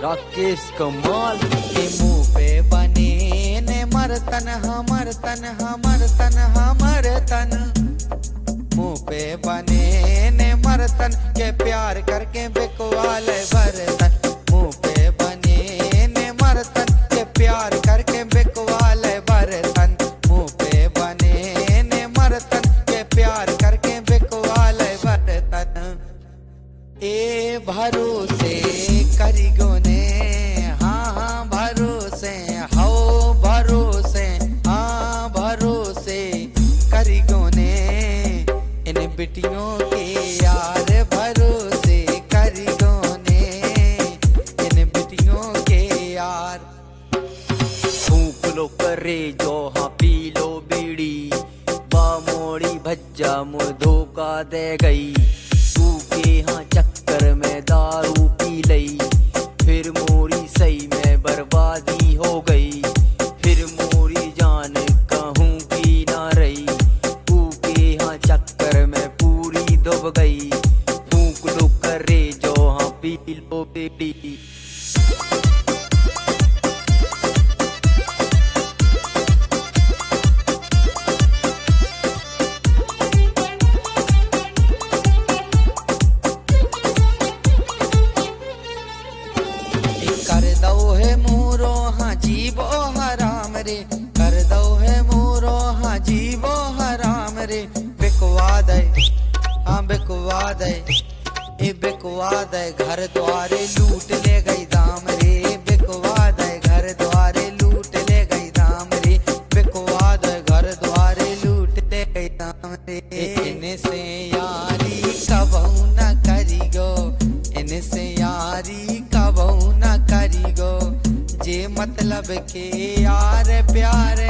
राकेश कमाल के मुंह पे बने ने मरतन हमर तन हमर तन हमर तन मुंह पे बने ने मरतन के प्यार करके बिकवाल बरतन मुंह पे बने ने मरतन के प्यार करके बिकवाल बरतन मुंह पे बने ने मरतन के प्यार करके बिकवाल बरतन ए भरोसे करिगो ने हाँ हाँ भरोसे हो भरोसे हाँ भरोसे करिगो ने इन बिटियों के यार भरोसे करिगो ने इन बिटियों के यार फूक लो करे जो हाँ पी लो बीड़ी बामोड़ी भज्जा मुँह धोखा दे गई तू के हाँ चक्कर में दारू पी लई फिर मोरी सही में बर्बादी हो गई फिर मोरी जान कहूँ की ना रही तू के हाँ चक्कर में पूरी डूब गई फूक लो करे जो हाँ पी लो बीड़ी कर दो है मूरो हाँ जीवो हराम रे कर दो है मूरो हाँ जीवो हराम रे बिकवा दे हाँ बिकवा दे ए बिकवा दे घर द्वारे लूट ले गई दाम रे बिकवा दे घर द्वारे लूट ले गई दाम रे बिकवा दे घर द्वारे लूट ले गई दाम रे इनसे यारी कबहू न करिगो इनसे यारी कबहू न करिगो जे मतलब के यार प्यार